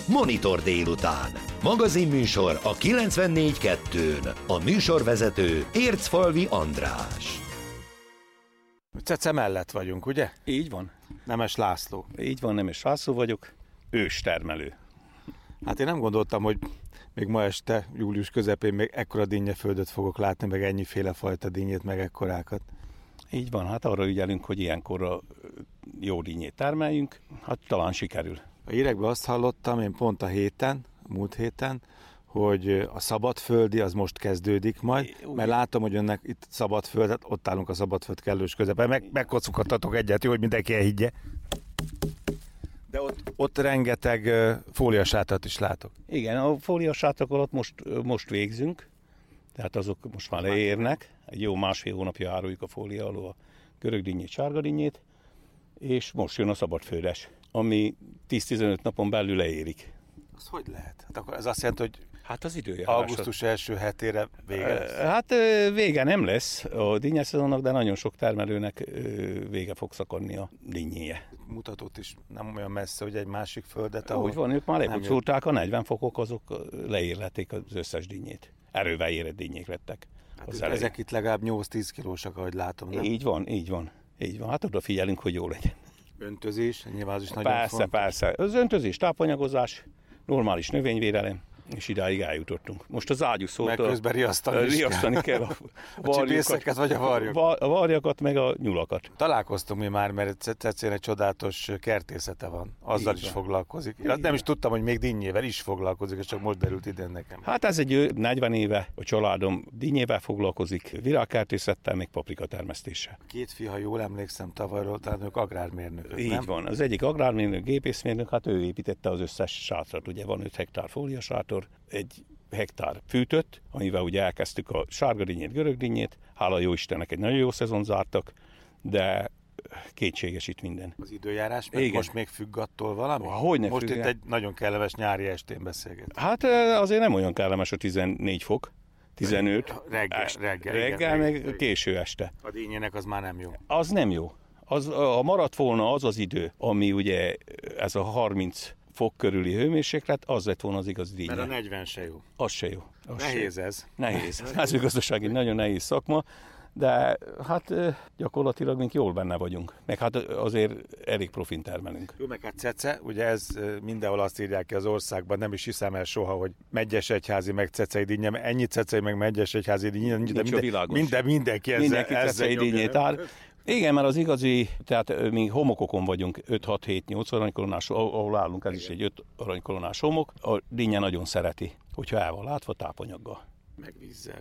Monitor délután. Magazinműsor a 94.2-n. A műsorvezető Ércfalvi András. Cece mellett vagyunk, ugye? Így van. Nemes László. Így van, Nemes László vagyok, őstermelő. Hát én nem gondoltam, hogy még ma este, július közepén még ekkora dinnyeföldöt fogok látni, meg ennyiféle fajta dinnyét, meg ekkorákat. Így van, hát arra ügyelünk, hogy ilyenkorra jó dinnyét termeljünk, hát talán sikerül. A hírekben azt hallottam, én pont a múlt héten, hogy a szabadföldi az most kezdődik majd, mert látom, hogy önnek itt szabadföld, hát ott állunk a szabadföld kellős közepén, megkocogtatok egyet, jó, hogy mindenki elhiggye. De ott rengeteg fóliasátrat is látok. Igen, a fóliasátrakon ott most végzünk, tehát azok most már leérnek. Egy jó másfél hónapja áruljuk a fólia alól a görögdinnyét, sárgadinnyét, és most jön a szabadföldes, ami 10-15 napon belül leérik. Az hogy lehet? Hát akkor ez azt jelenti, hogy hát az időjárás. Augusztus első hetére vége lesz? Hát vége nem lesz a dinnyeszezonnak, de nagyon sok termelőnek vége fog szakadni a dinnyéje. Mutatott is nem olyan messze, hogy egy másik földet, ahol... Úgy van, ők már lepucolták a 40 fokok, azok leérlették az összes dinnyét. Erővel érett dinnyék lettek. Hát ezek itt legalább 8-10 kilósak, ahogy látom, nem? Így van. Hát odafigyelünk, hogy jó legyen. Öntözés, nyilván az is nagyon fontos. Persze. Az öntözés, tápanyagozás, normális növényvédelem, és idáig eljutottunk. Most az ágyúszót... Meg közben riasztani kell a csibészeket vagy a varjakat. A varjakat, meg a nyulakat. Találkoztunk mi már, mert Cecén egy csodálatos kertészete van. Azzal is foglalkozik. Én nem is tudtam, hogy még dinnyével is foglalkozik, és csak most derült ide nekem. Hát ez egy 40 éve a családom dinnyével foglalkozik, virágkertészettel, meg paprikatermesztéssel. Két fia, ha jól emlékszem tavalyról, tehát ők agrármérnökök, így nem? van. Az egyik agrármérnök, gépészmérnök, hát ő építette az összes sátrat. Ugye van 5 hektár fóliasátor, 1 hektár fűtött, amivel ugye elkezdtük a sárgadinnyét, görögdinnyét. Hála jó Istennek egy nagyon jó szezon zártak, de kétséges itt minden. Az időjárás, mert most még függ attól valami? Hogyne most függ. Itt egy nagyon kellemes nyári estén beszélgetünk. Hát azért nem olyan kellemes a 14 fok. 15. Reggel, meg késő este. A dinnyének az már nem jó. Az nem jó. Ha maradt volna az idő, ami ugye ez a 30 fok körüli hőmérséklet, az lett volna az igazi dinnye. Mert a 40 se jó. Az se jó. Nehéz ez. Nehéz. Mezőgazdaság egy nagyon nehéz szakma, de hát gyakorlatilag mink jól benne vagyunk. Meg hát azért elég profin termelünk. Jó, meg hát Cece, ugye ez mindenhol azt írják ki az országban, nem is hiszem el soha, hogy Megyesegyházi meg cecei dinnye, ennyi cecei meg Megyesegyházi dinnye, de mindenki cecei dinnyét ár. Igen, mert az igazi, tehát mi homokokon vagyunk, 5-6-7-8 aranykolonás, ahol állunk, ez is egy 5 aranykolonás homok. A dinnye nagyon szereti, hogyha el van látva tápanyaggal. Meg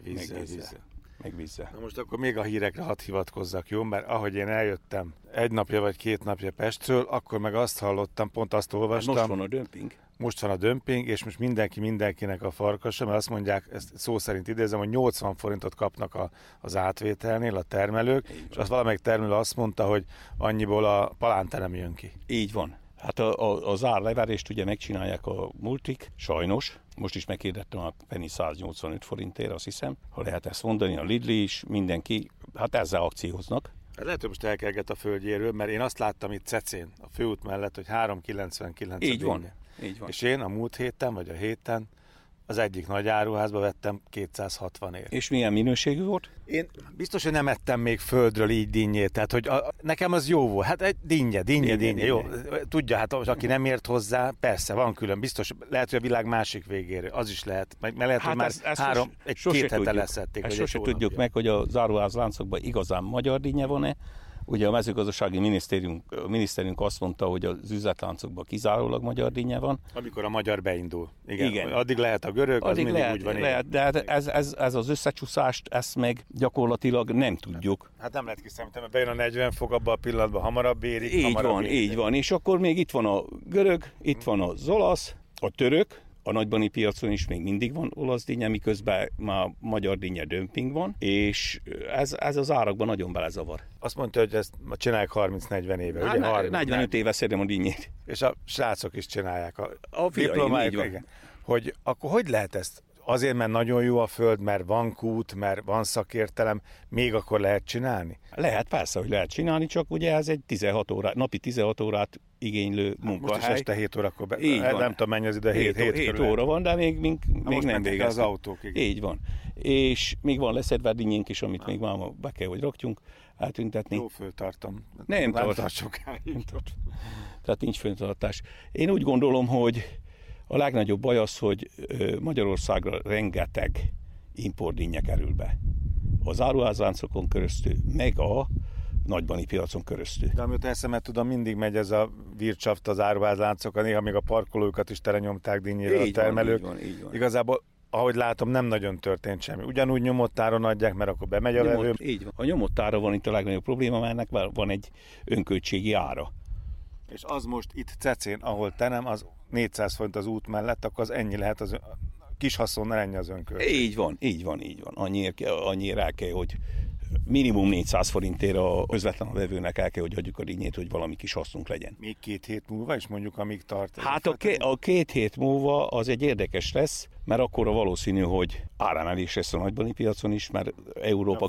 vízzel. Na most akkor még a hírekre hadd hivatkozzak, jó? Mert ahogy én eljöttem 1 napja vagy 2 napja Pestről, akkor meg azt hallottam, pont azt olvastam. Most van a dömping. Most van a dömping, és most mindenkinek a farkasa, mert azt mondják, ezt szó szerint idézem, hogy 80 forintot kapnak az átvételnél a termelők, és az valamelyik termelő azt mondta, hogy annyiból a palánta nem jön ki. Így van. Hát az árleverést ugye megcsinálják a multik, sajnos. Most is meghirdettem a penny 185 forintért, azt hiszem. Ha lehet ezt mondani, a Lidl is, mindenki, hát ezzel akcióznak. Lehet, hogy most elkerget a földjéről, mert én azt láttam itt Cecén, a főút mellett, hogy 3,99 Így van. És én a múlt héten, vagy a héten az egyik nagy áruházba vettem 260-ért. És milyen minőségű volt? Én biztos, hogy nem ettem még földről így dinnyét, tehát hogy nekem az jó volt. Hát egy dinnye, jó. Tudja, hát aki nem ért hozzá, persze, van külön, biztos, lehet, hogy a világ másik végéről, az is lehet, mert lehet, hát hogy már két hete leszették. Ezt sose tudjuk meg, hogy az áruház láncokban igazán magyar dinnye van-e. Ugye a mezőgazdasági miniszterünk azt mondta, hogy az üzletláncokban kizárólag magyar dinnye van. Amikor a magyar beindul. Igen. Addig lehet a görög, addig az mindig úgy van. Lehet, de ez az összecsúszást, ezt meg gyakorlatilag nem tudjuk. Hát nem lehet kiszámítani, mert bejön a 40 fok, abban a pillanatban hamarabb érik. Így van. És akkor még itt van a görög, itt van az olasz, a török. A nagybani piacon is még mindig van olasz dinnye, miközben már magyar dinnye dömping van, és ez az árakban nagyon belezavar. Azt mondta, hogy ezt csinálják 30-40 éve, hát, ugye? 45 éve szedem a dinnyét. És a srácok is csinálják. A fiaim, így van. Igen. Hogy akkor hogy lehet ezt? azért, mert nagyon jó a föld, mert van kút, mert van szakértelem, még akkor lehet csinálni? Lehet, persze, hogy lehet csinálni, csak ugye ez egy 16 órát, napi 16 órát igénylő munkahely. Most is este 7 órakor, nem tudom mennyi az ide, 7 óra van, de még nem végeztünk. Az autók, igen. Így van. És még van leszedve dinnyénk is, amit még máma be kell, hogy rakjunk, eltüntetni. Jó föltartom. Nem tart sokáig. Tehát nincs föntartás. Én úgy gondolom, hogy a legnagyobb baj az, hogy Magyarországra rengeteg importdinnye kerül be. Az áruházláncokon keresztül, meg a nagybani piacon keresztül. De amit eszemet tudom, mindig megy ez a vircsaft az áruházláncokon, néha még a parkolójukat is telenyomták dinnyére a termelők. Így van. Igazából, ahogy látom, nem nagyon történt semmi. Ugyanúgy nyomott áron adják, mert akkor bemegy a vevő. Így van. A nyomott ára van itt a legnagyobb probléma, mert ennek van egy önköltségi ára. És az most itt Cecén, ahol te nem, az 400 forint az út mellett, akkor az ennyi lehet, az kis haszonnal ennyi az önköltség. Így van. Annyira el kell, hogy minimum 400 forintért a közvetlen a vevőnek el kell, hogy adjuk a dinnyét, hogy valami kis hasznunk legyen. Még 2 hét múlva is mondjuk, amíg tart? Hát a 2 hét múlva az egy érdekes lesz, mert akkor a valószínű, hogy áremelés lesz a nagybani piacon is, mert Európa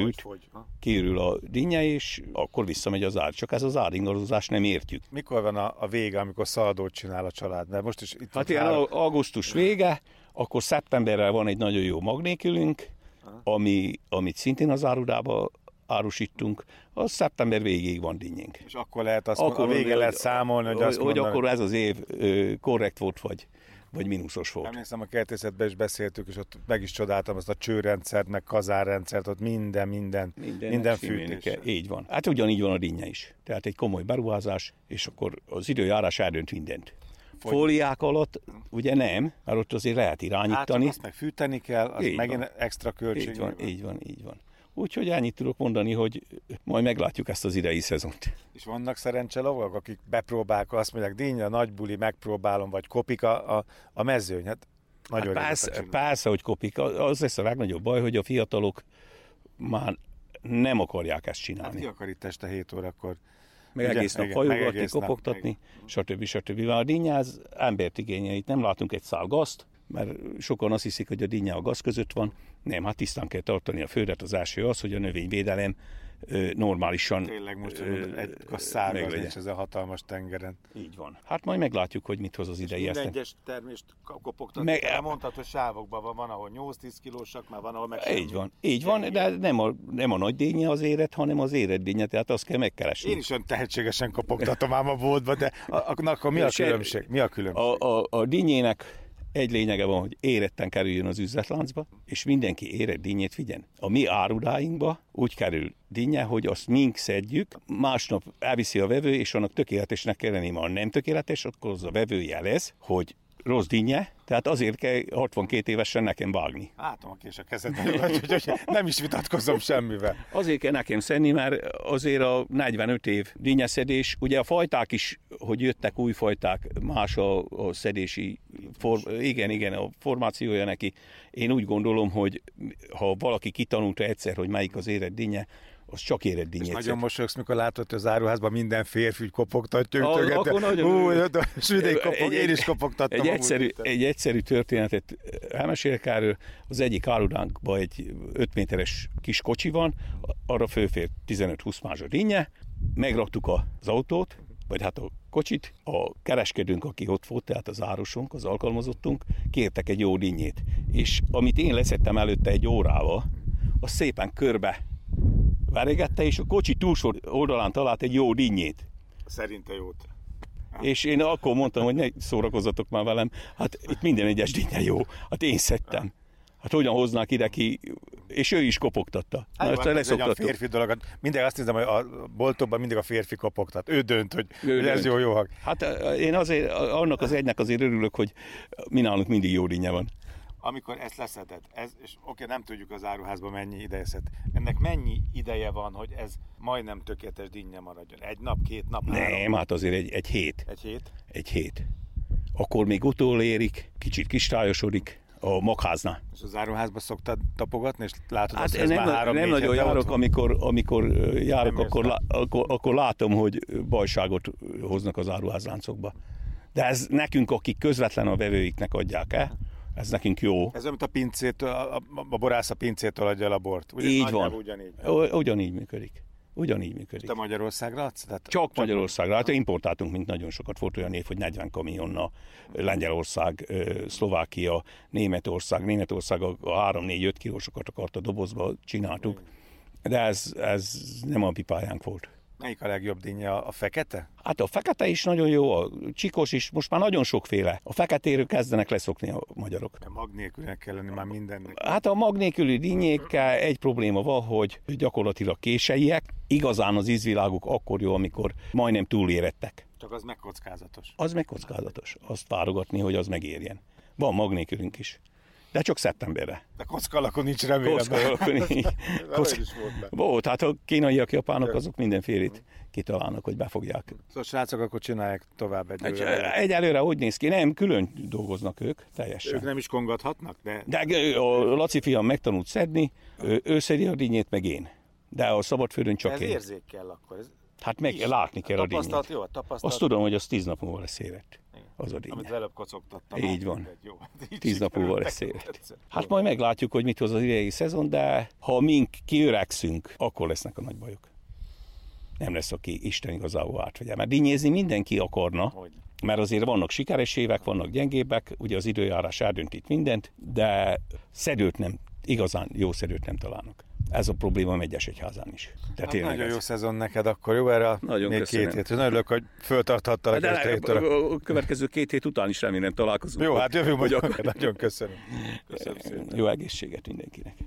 kiürül a dinnye, és akkor visszamegy az ár. Csak ez az áringadozás nem értjük. Mikor van a vége, amikor szaladót csinál a család? Mert most is itt hát ilyen augusztus vége, akkor szeptemberrel van egy nagyon jó magnékülünk, amit szintén az árudába árusítunk, az szeptember végéig van dinnyénk. És akkor lehet azt akkor, a vége lehet számolni, hogy azt hogy akkor ez az év korrekt volt, vagy mínuszos volt. Emlékszem, a kertészetben is beszéltük, és ott meg is csodáltam azt a csőrendszert, meg kazárrendszert, ott minden fűtés. Így van. Hát ugyanígy van a dinnye is. Tehát egy komoly beruházás, és akkor az időjárás eldönt mindent. Fóliák alatt ugye nem, mert ott azért lehet irányítani. Hát azt meg fűteni kell, az így megint van. Extra költség. Így van. Úgyhogy ennyit tudok mondani, hogy majd meglátjuk ezt az idei szezont. És vannak szerencselovagok, akik bepróbálják, azt mondják, dinnye, nagy buli, megpróbálom, vagy kopik a mezőny. Hát nagyon persze, hogy kopik. Az lesz a legnagyobb baj, hogy a fiatalok már nem akarják ezt csinálni. Hát ki akar itt este 7 órakor? Meg egész nap hajogatni, kopogtatni, stb. A dinnye az embert igényel. Itt nem látunk egy szál gazt, mert sokan azt hiszik, hogy a dinnye a gaz között van. Nem, hát tisztán kell tartani a földet. Az első az, hogy a növényvédelem normálisan tényleg most egy szárgaz nincs ezen a hatalmas tengeren. Így van. Hát majd meglátjuk, hogy mit hoz az idei eszten. Minden egyes termést kopogtatni. Mondtad, hogy sávokban van, ahol 8-10 kilósak, már van, ahol meg Így van, de nem a nagy dinnye az éret, hanem az érett dinnye, tehát azt kell megkeresni. Én is olyan tehetségesen kopogtatom ám a boltba, de akkor mi a különbség? A dinnyének egy lényege van, hogy éretten kerüljön az üzletláncba, és mindenki érett dinnyét vigyen. A mi árudáinkba úgy kerül dinnye, hogy azt mink szedjük, másnap elviszi a vevő, és annak tökéletesnek kell lenni, ha nem tökéletes, akkor az a vevő jelez, hogy rossz dinnye, tehát azért kell 62 évesen nekem vágni. Látom a kés a kezedben, hogy nem is vitatkozom semmivel. Azért kell nekem szedni, mert azért a 45 év dinnyeszedés, ugye a fajták is, hogy jöttek új fajták, más a szedési, igen, a formációja neki. Én úgy gondolom, hogy ha valaki kitanulta egyszer, hogy melyik az érett dinnye, az csak érett dinnyét. És nagyon mosolyogsz, mikor látod, hogy az áruházban minden férfi kopogtatja. Én is kopogtattam. Egy egyszerű történetet elmesélek erről. Az egyik árudánkban egy 5 méteres kis kocsi van, arra fölfér 15-20 mázsa dinnye, megraktuk az autót, vagy hát a kocsit, a kereskedőnk, aki ott volt, tehát az árusunk, az alkalmazottunk, kértek egy jó dinnyét. És amit én leszettem előtte egy órával, az szépen körbe verégette, és a kocsi túlsó oldalán talált egy jó dinnyét. Szerinte jót. És én akkor mondtam, hogy ne szórakozzatok már velem, hát itt minden egyes dinnye jó, hát én szedtem. Hát hogyan hoznák ide ki, és ő is kopogtatta. Hát ez egy olyan férfi dolog, mindig azt hiszem, hogy a boltokban mindig a férfi kopogtat. Ő dönt, hogy ez jó hang. Hát én azért, annak az egynek azért örülök, hogy mi nálunk mindig jó dinnye van. Amikor ezt leszeded, és oké, nem tudjuk az áruházban mennyi ideje szed. Ennek mennyi ideje van, hogy ez majdnem tökéletes dinnye maradjon? 1 nap, 2 nap, 3? Nem, hát azért egy hét. Egy hét? Egy hét. Akkor még utolérik, kicsit kistályosodik a magháznál. És az áruházba szoktad tapogatni, és látod hát azt, hogy ez már 3-4 nem nagyon járok, amikor járok, akkor látom, hogy bajságot hoznak az áruházláncokba. De ez nekünk, akik közvetlen a vevőiknek adják el, Ez nekünk jó. Ez amit a pincétől, a borász a pincétől adja el a bort. Így van. Ugyanígy. Ugyanígy működik. Ugyanígy működik. Te Magyarországra adsz? Csak Magyarországra. Hát importáltunk, mint nagyon sokat. Volt olyan év, hogy 40 kamionna Lengyelország, Szlovákia, Németország a 3-4-5 kilósokat akart a dobozba, csináltuk. De ez nem a mi pályánk volt. Melyik a legjobb dinnye? A fekete? Hát a fekete is nagyon jó, a csikos is, most már nagyon sokféle. A feketéről kezdenek leszokni a magyarok. De mag nélkülnek kell lenni már mindennek. Hát a mag nélküli dinnyékkel egy probléma van, hogy gyakorlatilag késeiek. Igazán az ízviláguk akkor jó, amikor majdnem túlérettek. Csak az megkockázatos. Az megkockázatos. Azt válogatni, hogy az megérjen. Van mag nélkülünk is. De csak szeptemberre. De kocka alakon nincs remélem. Kocka alakon volt, hát a kínaiak, japánok azok mindenfélét kitalálnak, hogy befogják. Szóval srácok, akkor csinálják tovább egyelőre. Egyelőre úgy néz ki, nem, külön dolgoznak ők, teljesen. Ők nem is kongathatnak? De a Laci fiam megtanult szedni, ő szedi a dinnyét, meg én. De a szabadföldön csak én. Ez érzék kell akkor. Hát látni kell a dinnyét. Tapasztalat jó, tapasztalat. Azt tudom, hogy az 10 nap múlva lesz érett. Az a dinnye. Amit előbb kocogtattam. Így van. 10 nap múlva lesz érett. Hát majd meglátjuk, hogy mit hoz az idei szezon, de ha mink kiöregszünk, akkor lesznek a nagy bajok. Nem lesz, aki Isten igazából átvegye. Mert dinnyézni mindenki akarna, mert azért vannak sikeres évek, vannak gyengébbek, ugye az időjárás eldöntít mindent, de szedőt nem, igazán jó szedőt nem találnak. Ez a probléma Megyesegyházán is. Hát nagyon jó szezon neked akkor, jó? Erre nagyon még köszönöm. 2 hét. Nagyon örülök, hogy föltarthattalak ezt a héttől. A következő 2 hét után is remélem találkozunk. Jó, hát jövünk, hogy nagyon köszönöm. Jó egészséget mindenkinek.